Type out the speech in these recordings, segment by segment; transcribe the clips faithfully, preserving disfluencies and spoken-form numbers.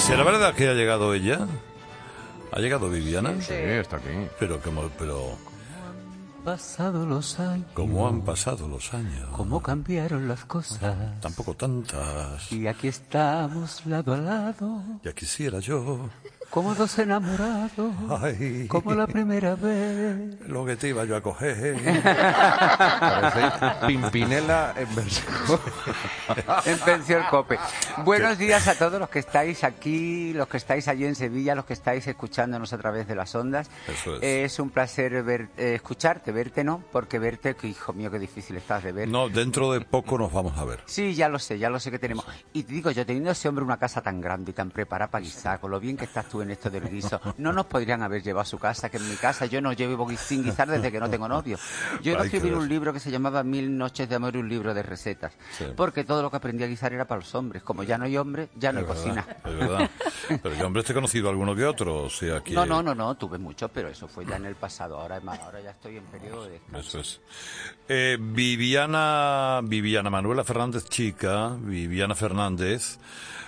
¿Será verdad que ha llegado ella? ¿Ha llegado Viviana? Sí, está aquí. Pero como, pero Pasado los años. ¿cómo han pasado los años? ¿Cómo cambiaron las cosas? Tampoco tantas. Y aquí estamos lado a lado, Ya quisiera yo. como dos enamorados, Ay, como la primera vez. lo que te iba yo a coger. Parece Pimpinela en versión. En pensión Cope. Buenos días a todos los que estáis aquí, los que estáis allí en Sevilla, los que estáis escuchándonos a través de las ondas. Eso es. Es un placer ver, eh, escucharte, verte no, porque verte, que hijo mío, qué difícil estás de ver. No, dentro de poco nos vamos a ver. Sí, ya lo sé, ya lo sé que tenemos. Y te digo, yo teniendo ese hombre una casa tan grande y tan preparada para guisar, con lo bien que estás tú en esto del guiso, no nos podrían haber llevado a su casa, que en mi casa yo no llevo sin guisar desde que no tengo novio. Yo no Hay que escribí ver. un libro que se llamaba Mil noches de amor y un libro de recetas, Sí. porque todo lo que aprendí a guisar era para los hombres. Como ya no hay hombre, ya no hay Es verdad, cocina. es verdad. Pero yo, hombre, te he conocido alguno que otro, o sea que... No, no, no, no, tuve muchos, pero eso fue ya en el pasado. Ahora, ahora ya estoy en periodo de Eso descanso. es. Eh, Viviana, Viviana Manuela Fernández Chica, Viviana Fernández,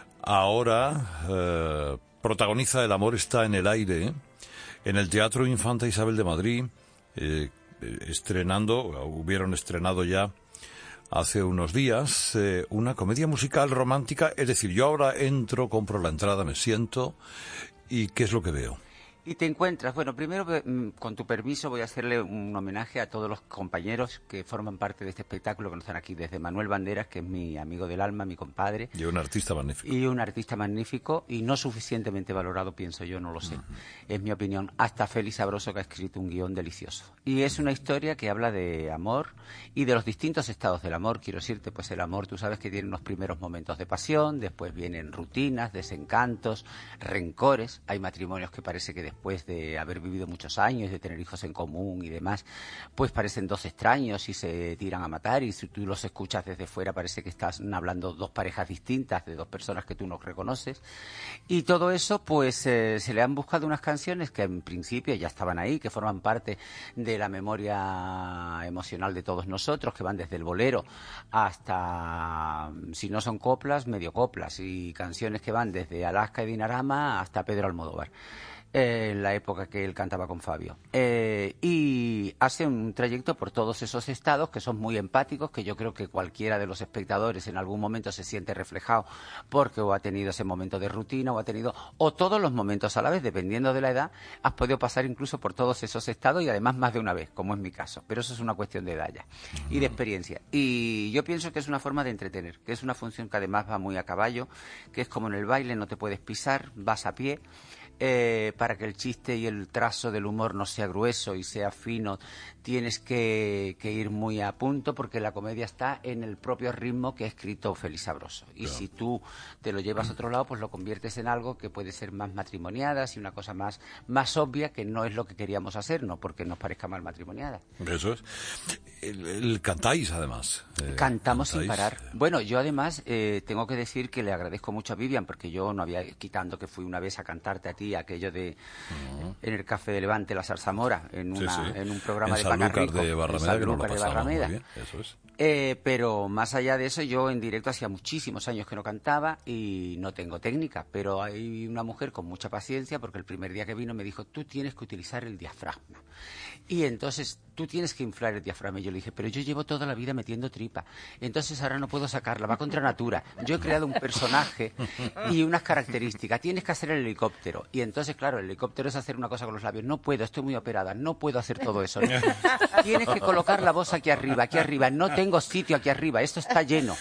ahora eh, protagoniza El amor está en el aire, en el Teatro Infanta Isabel de Madrid, eh, eh, estrenando, hubieron estrenado ya hace unos días, eh, una comedia musical romántica, es decir, yo ahora entro, compro la entrada, me siento, y ¿qué es lo que veo? Y te encuentras, bueno, primero, mm, con tu permiso, voy a hacerle un homenaje a todos los compañeros que forman parte de este espectáculo, que nos están aquí, desde Manuel Banderas, que es mi amigo del alma, mi compadre, Y un artista magnífico. y un artista magnífico, y no suficientemente valorado, pienso yo, no lo sé, es mi opinión, hasta Félix Sabroso, que ha escrito un guión delicioso. Y es una historia que habla de amor y de los distintos estados del amor. Quiero decirte, pues el amor, tú sabes que tiene unos primeros momentos de pasión, después vienen rutinas, desencantos, rencores. Hay matrimonios que parece que después de haber vivido muchos años, de tener hijos en común y demás, pues parecen dos extraños y se tiran a matar, y si tú los escuchas desde fuera parece que están hablando dos parejas distintas, de dos personas que tú no reconoces. Y todo eso, pues eh, se le han buscado unas canciones que en principio ya estaban ahí, que forman parte de la memoria emocional de todos nosotros, que van desde el bolero hasta, si no son coplas, medio coplas, y canciones que van desde Alaska y Dinarama hasta Pedro Almodóvar, eh, en la época que él cantaba con Fabio. Eh, y hace un trayecto por todos esos estados que son muy empáticos, que yo creo que cualquiera de los espectadores en algún momento se siente reflejado, porque o ha tenido ese momento de rutina, o ha tenido, o todos los momentos a la vez, dependiendo de la edad, has podido pasar incluso por todos esos estados, y además más de una vez, como es mi caso. Pero eso es una cuestión de edad ya, y de experiencia. Y yo pienso que es una forma de entretener, que es una función que además va muy a caballo, que es como en el baile, no te puedes pisar, vas a pie. Eh, para que el chiste y el trazo del humor no sea grueso y sea fino, tienes que, que ir muy a punto, porque la comedia está en el propio ritmo que ha escrito Félix Sabroso. Y claro, si tú te lo llevas a otro lado, pues lo conviertes en algo que puede ser más matrimoniadas y una cosa más, más obvia, que no es lo que queríamos hacer, no porque nos parezca mal matrimoniada. Eso es. El, el cantáis, además. Eh, Cantamos cantáis. sin parar. Bueno, yo además eh, tengo que decir que le agradezco mucho a Vivian, porque yo no había, quitando que fui una vez a cantarte a ti, aquello de uh-huh. en el Café de Levante, la Zarzamora, en, una, sí, sí. en un programa en de Pacarrico, de Barrameda, que no lo pasamos muy bien. Eso es. Eh, pero más allá de eso, yo en directo hacía muchísimos años que no cantaba y no tengo técnica, pero hay una mujer con mucha paciencia, porque el primer día que vino me dijo: tú tienes que utilizar el diafragma. Y entonces tú tienes que inflar el diafragma. Y yo le dije: pero yo llevo toda la vida metiendo tripa, entonces ahora no puedo sacarla, va contra natura. Yo he creado un personaje y unas características. Tienes que hacer el helicóptero. Y entonces, claro, el helicóptero es hacer una cosa con los labios. No puedo, estoy muy operada, no puedo hacer todo eso. Tienes que colocar la voz aquí arriba, aquí arriba. No tengo sitio aquí arriba, esto está lleno.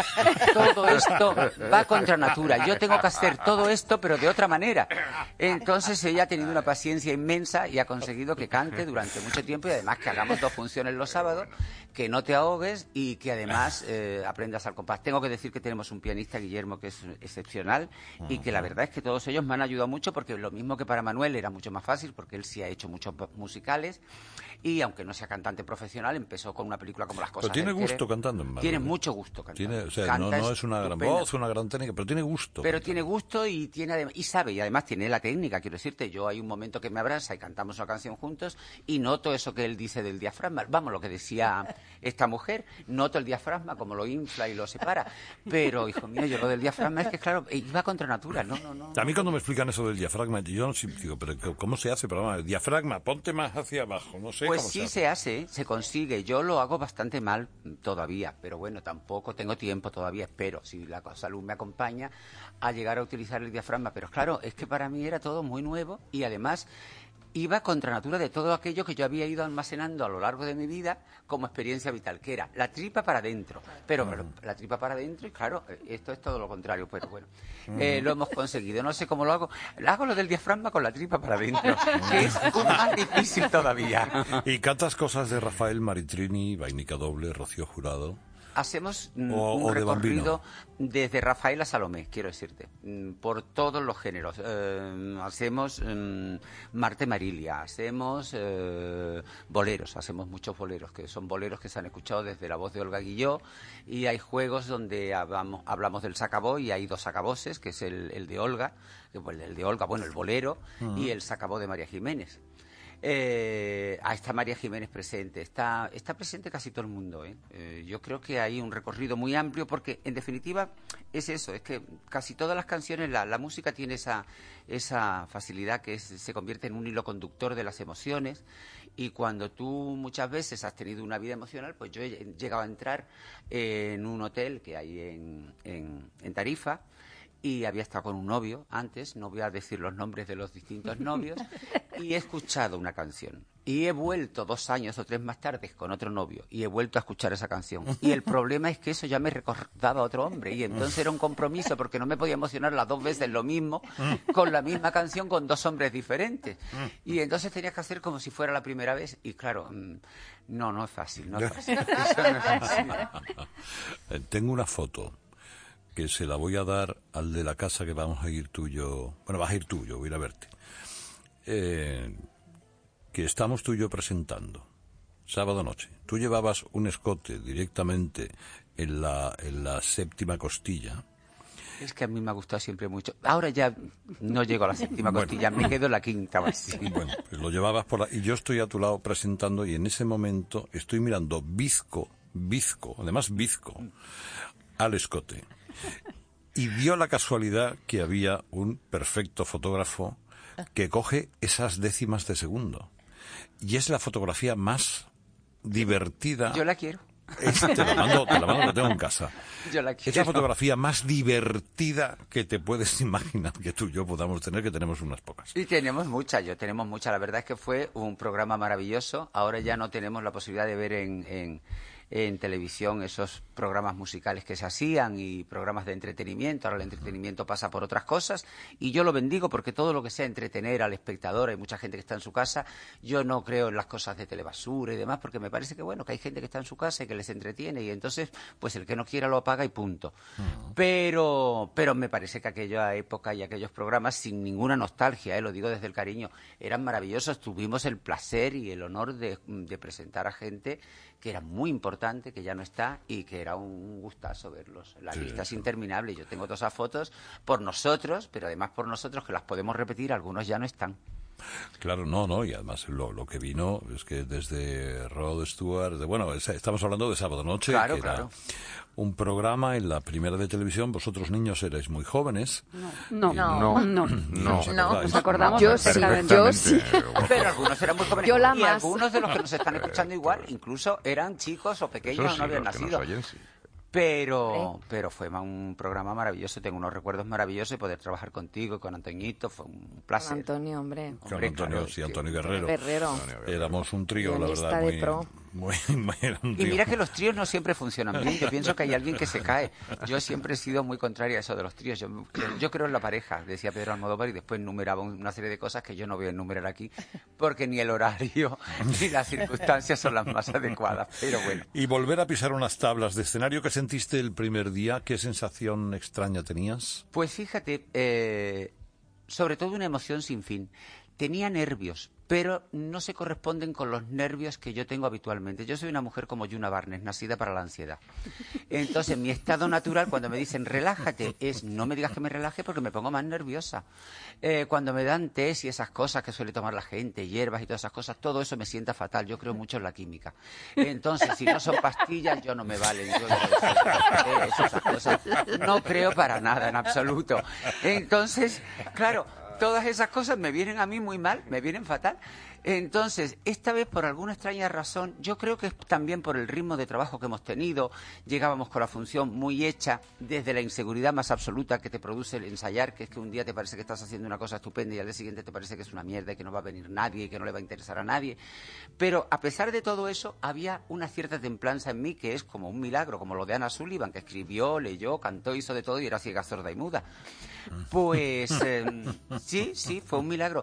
Todo esto va contra natura. Yo tengo que hacer todo esto, pero de otra manera. Entonces ella ha tenido una paciencia inmensa y ha conseguido que cante durante mucho tiempo, y además que hagamos dos funciones los sábados, que no te ahogues y que además eh, aprendas al compás. Tengo que decir que tenemos un pianista, Guillermo, que es excepcional, y que la verdad es que todos ellos me han ayudado mucho, porque porque lo mismo que para Manuel era mucho más fácil, porque él sí ha hecho muchos musicales, y aunque no sea cantante profesional, empezó con una película como Las cosas Pero tiene del gusto querer. cantando en Manuel. Tiene mucho gusto cantando. Tiene, o sea, no, Canta no es una gran estupendo. voz, una gran técnica, pero tiene gusto. Pero cantando. tiene gusto y tiene adem- y sabe, y además tiene la técnica, quiero decirte, yo hay un momento que me abraza y cantamos una canción juntos y noto eso que él dice del diafragma, vamos, lo que decía esta mujer, noto el diafragma como lo infla y lo separa, pero hijo mío, yo lo del diafragma es que claro, iba contra natura, no, no, no. A mí cuando me explican eso del diafragma, yo no sé, digo, pero ¿cómo se hace? Pero vamos, el diafragma, ponte más hacia abajo, no sé Pues cómo sí se se hace. hace, se consigue. Yo lo hago bastante mal todavía, pero bueno, tampoco tengo tiempo todavía, espero, si la salud me acompaña, a llegar a utilizar el diafragma. Pero claro, es que para mí era todo muy nuevo y además iba contra natura de todo aquello que yo había ido almacenando a lo largo de mi vida como experiencia vital, que era la tripa para adentro. Pero, pero la tripa para adentro y claro, esto es todo lo contrario, pero bueno, eh, lo hemos conseguido. No sé cómo lo hago. Hago lo del diafragma con la tripa para adentro, que es un más difícil todavía. Y cantas cosas de Rafael Maritrini, Vainica Doble, Rocío Jurado. Hacemos mm, O- un o de recorrido desde Rafael a Salomé, quiero decirte, mm, por todos los géneros. Eh, hacemos mm, Marte Marilia, hacemos eh, boleros, hacemos muchos boleros, que son boleros que se han escuchado desde la voz de Olga Guilló, y hay juegos donde hablamos, hablamos del sacabó, y hay dos sacaboses, que es el, el de Olga, que, pues, el de Olga, bueno, el bolero, uh-huh. y el sacabó de María Jiménez. Eh, ah, está María Jiménez presente, está, está presente casi todo el mundo, ¿eh? Eh, yo creo que hay un recorrido muy amplio porque, en definitiva, es eso, es que casi todas las canciones, la, la música tiene esa, esa facilidad que es, se convierte en un hilo conductor de las emociones, y cuando tú muchas veces has tenido una vida emocional, pues yo he llegado a entrar en un hotel que hay en, en, en Tarifa, y había estado con un novio antes, no voy a decir los nombres de los distintos novios, y he escuchado una canción. Y he vuelto dos años o tres más tarde con otro novio, y he vuelto a escuchar esa canción. Y el problema es que eso ya me recordaba a otro hombre, y entonces era un compromiso, porque no me podía emocionar las dos veces lo mismo, con la misma canción, con dos hombres diferentes. Y entonces tenías que hacer como si fuera la primera vez, y claro, no, no es fácil, no es fácil. Eso no es fácil. Tengo una foto que se la voy a dar al de la casa que vamos a ir tú y yo. Bueno, vas a ir tú y yo, voy a ir a verte. Eh, que estamos tú y yo presentando, sábado noche. Tú llevabas un escote directamente en la, en la séptima costilla. Es que a mí me ha gustado siempre mucho. Ahora ya no llego a la séptima bueno, costilla, me quedo en la quinta o así. Bueno, pues lo llevabas por la... Y yo estoy a tu lado presentando y en ese momento estoy mirando bizco, bizco, además bizco, al escote. Y dio la casualidad que había un perfecto fotógrafo que coge esas décimas de segundo. Y es la fotografía más divertida. Yo la quiero. Es, te la mando, te la mando, la tengo en casa. Yo la quiero. Es la fotografía más divertida que te puedes imaginar que tú y yo podamos tener, que tenemos unas pocas. Y tenemos muchas, yo tenemos muchas. La verdad es que fue un programa maravilloso. Ahora ya no tenemos la posibilidad de ver en... en en televisión esos programas musicales que se hacían y programas de entretenimiento. Ahora el entretenimiento pasa por otras cosas y yo lo bendigo porque todo lo que sea entretener al espectador, hay mucha gente que está en su casa, yo no creo en las cosas de telebasura y demás porque me parece que bueno, que hay gente que está en su casa y que les entretiene y entonces pues el que no quiera lo apaga y punto. Uh-huh. Pero pero me parece que aquella época y aquellos programas, sin ninguna nostalgia, eh, lo digo desde el cariño, eran maravillosos. Tuvimos el placer y el honor de, de presentar a gente que era muy importante, que ya no está y que era un gustazo verlos. La sí, lista es interminable. Yo tengo todas esas fotos por nosotros, pero además por nosotros que las podemos repetir, algunos ya no están. Claro, no, no, y además lo, lo que vino es que desde Rod Stewart, de, bueno, es, estamos hablando de Sábado Noche, claro, que claro. era un programa en la primera de televisión. Vosotros niños erais muy jóvenes. No, no, no, no, no, no, no nos acordamos. Yo sí, yo sí. Pero algunos eran muy jóvenes. Yo la y más. algunos de los que nos están escuchando igual, incluso eran chicos o pequeños o no habían nacido. Pero, pero fue un programa maravilloso, tengo unos recuerdos maravillosos de poder trabajar contigo y con Antoñito, fue un placer. Con Antonio, hombre. Con hombre, Antonio, claro, sí, Antonio Guerrero. Guerrero. Éramos un trío, la verdad, muy, muy, muy un trío. Y mira que los tríos no siempre funcionan bien, yo pienso que hay alguien que se cae. Yo siempre he sido muy contraria a eso de los tríos, yo, yo, yo creo en la pareja, decía Pedro Almodóvar, y después numeraba una serie de cosas que yo no voy a enumerar aquí, porque ni el horario ni las circunstancias son las más adecuadas, pero bueno. Y volver a pisar unas tablas de escenario, ¿qué sentiste el primer día? ¿Qué sensación extraña tenías? Pues fíjate, eh, sobre todo una emoción sin fin. Tenía nervios, pero no se corresponden con los nervios que yo tengo habitualmente. Yo soy una mujer como Yuna Barnes, nacida para la ansiedad. Entonces, mi estado natural, cuando me dicen relájate, es no me digas que me relaje porque me pongo más nerviosa. Eh, cuando me dan tés y esas cosas que suele tomar la gente, hierbas y todas esas cosas, todo eso me sienta fatal. Yo creo mucho en la química. Entonces, si no son pastillas, yo no me valen. Yo no, esas cosas. No creo para nada, en absoluto. Entonces, claro, todas esas cosas me vienen a mí muy mal, me vienen fatal. Entonces, esta vez, por alguna extraña razón, yo creo que es también por el ritmo de trabajo que hemos tenido, llegábamos con la función muy hecha, desde la inseguridad más absoluta que te produce el ensayar, que es que un día te parece que estás haciendo una cosa estupenda y al día siguiente te parece que es una mierda y que no va a venir nadie y que no le va a interesar a nadie. Pero, a pesar de todo eso, había una cierta templanza en mí que es como un milagro, como lo de Anna Sullivan, que escribió, leyó, cantó, hizo de todo y era ciega, sorda y muda. Pues eh, sí, sí, fue un milagro.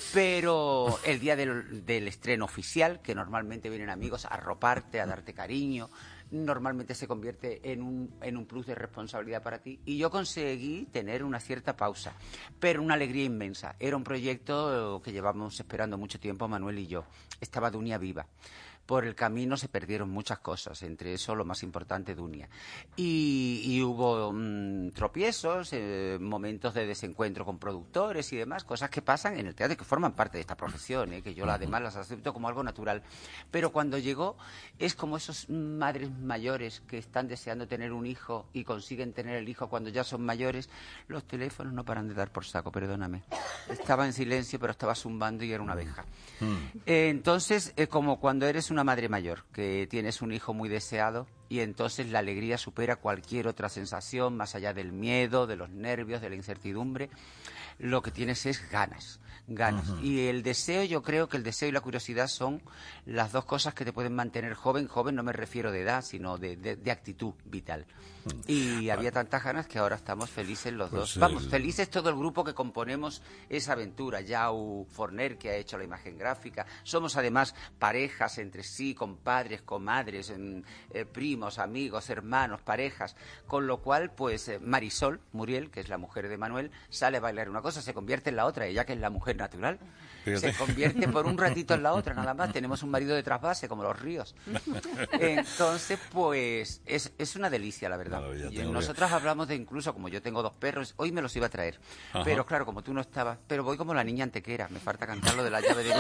Pero el día del, del estreno oficial, que normalmente vienen amigos a arroparte, a darte cariño, normalmente se convierte en un, en un plus de responsabilidad para ti. Y yo conseguí tener una cierta pausa, pero una alegría inmensa. Era un proyecto que llevamos esperando mucho tiempo, Manuel y yo. Estaba Dunia viva. Por el camino se perdieron muchas cosas, entre eso lo más importante, Dunia. Y, y hubo mmm, tropiezos, eh, momentos de desencuentro con productores y demás, cosas que pasan en el teatro y que forman parte de esta profesión, ¿eh? Que yo además las acepto como algo natural. Pero cuando llegó, es como esos madres mayores que están deseando tener un hijo y consiguen tener el hijo cuando ya son mayores. Los teléfonos no paran de dar por saco, perdóname. Estaba en silencio, pero estaba zumbando y era una abeja. Eh, entonces, eh, como cuando eres una madre mayor, que tienes un hijo muy deseado y entonces la alegría supera cualquier otra sensación, más allá del miedo, de los nervios, de la incertidumbre, lo que tienes es ganas, ganas. Uh-huh. Y el deseo, yo creo que el deseo y la curiosidad son las dos cosas que te pueden mantener joven. Joven no me refiero de edad, sino de, de, de actitud vital. Uh-huh. Y había tantas ganas que ahora estamos felices los pues dos. El... Vamos, felices todo el grupo que componemos esa aventura. Jau Forner, que ha hecho la imagen gráfica. Somos además parejas entre sí, compadres, comadres, eh, primos, amigos, hermanos, parejas. Con lo cual, pues eh, Marisol Muriel, que es la mujer de Manuel, sale a bailar una cosa, se convierte en la otra. Ella, que es la mujer natural, Fíjate. se convierte por un ratito en la otra, nada más. Tenemos un marido de trasvase, como los ríos. Entonces, pues, es, es una delicia, la verdad. Claro, y nosotros que... hablamos de incluso, como yo tengo dos perros, hoy me los iba a traer. Ajá. Pero claro, como tú no estabas, pero voy como la niña antequera, me falta cantar lo de la llave de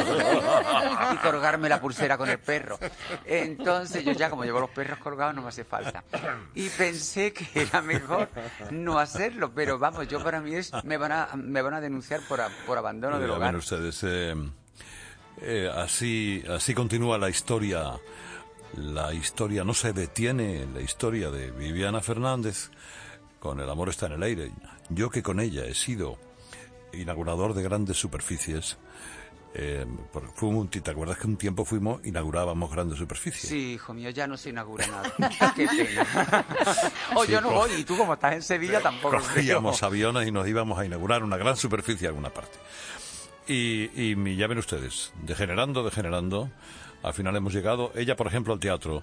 y colgarme la pulsera con el perro. Entonces, yo ya, como llevo los perros colgados, no me hace falta. Y pensé que era mejor no hacerlo, pero vamos, yo para mí es, me van a, me van a denunciar por, a, por abandono Oiga, del hogar. Bueno, ustedes, eh, eh, así, así continúa la historia. La historia no se detiene, la historia de Viviana Fernández con El amor está en el aire. Yo que con ella he sido inaugurador de grandes superficies. Eh, porque fuimos, ¿te acuerdas que un tiempo fuimos, inaugurábamos grandes superficies? Sí, hijo mío, ya no se inaugura nada. Qué pena. O sí, yo no voy, y tú como estás en Sevilla tampoco. Cogíamos aviones y nos íbamos a inaugurar una gran superficie en alguna parte. Y, y ya ven ustedes, degenerando, degenerando, al final hemos llegado, ella por ejemplo al teatro,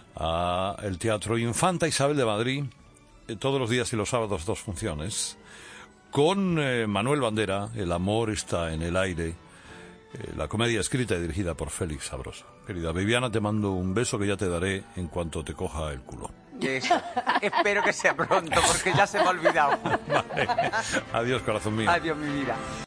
a el Teatro Infanta Isabel de Madrid, eh, todos los días y los sábados dos funciones, con eh, Manuel Bandera, El amor está en el aire, eh, la comedia escrita y dirigida por Félix Sabroso. Querida Viviana, te mando un beso que ya te daré en cuanto te coja el culo. Eso. Espero que sea pronto, porque ya se me ha olvidado. Vale. Adiós, corazón mío. Adiós, mi vida.